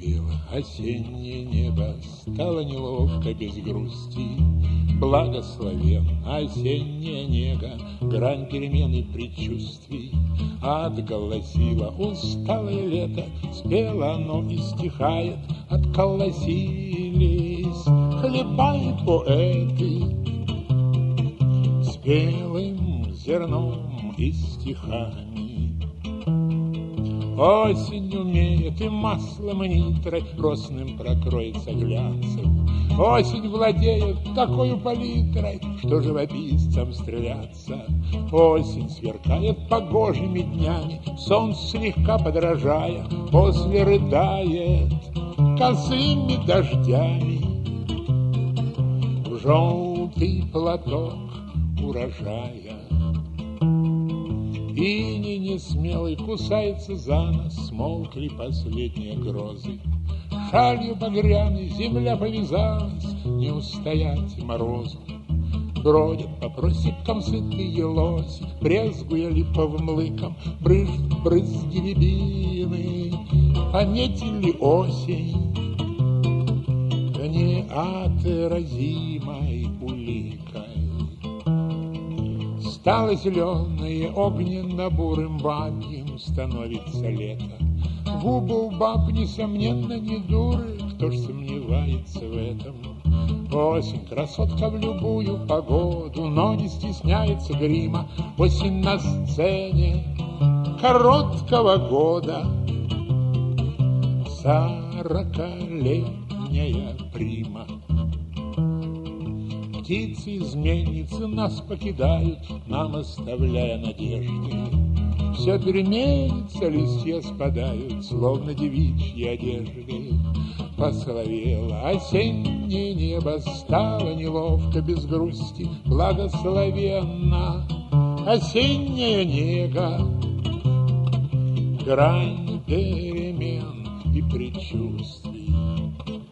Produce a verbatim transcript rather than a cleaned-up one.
посоловело осеннее небо, стало неловко без грусти. Благословен осенняя нега, грань перемены предчувствий. Отголосило усталое лето, спело оно и стихает. Отколосились, хлебают поэты спелым зерном и стихами. Осень умеет и маслом, и нитрой росным прокроется глянцем. Осень владеет такой палитрой, что живописцам стреляться. Осень сверкает погожими днями, солнце слегка подражая, после рыдает косыми дождями. В желтый платок урожая иней несмелый кусается за нос, смолкли последние грозы. Шалью багряной земля повязалась, не устоять морозу. Бродят по просекам сытые лоси, брезгуя липовым лыком, брызг брызги рябины. Пометили осень неотразимой уликой. Стало зеленое, огненно-бурым бабьим становится лето. Губы у баб, несомненно, не дуры, кто ж сомневается в этом. Осень, красотка в любую погоду, но не стесняется грима. Осень на сцене короткого года, сорокалетняя прима. Птицы-изменницы нас покидают, нам оставляя надежды. Все переменится, листья спадают, словно девичьи одежды. Посоловело осеннее небо, стало неловко без грусти. Благословенна осенняя нега, грань перемен и предчувствий.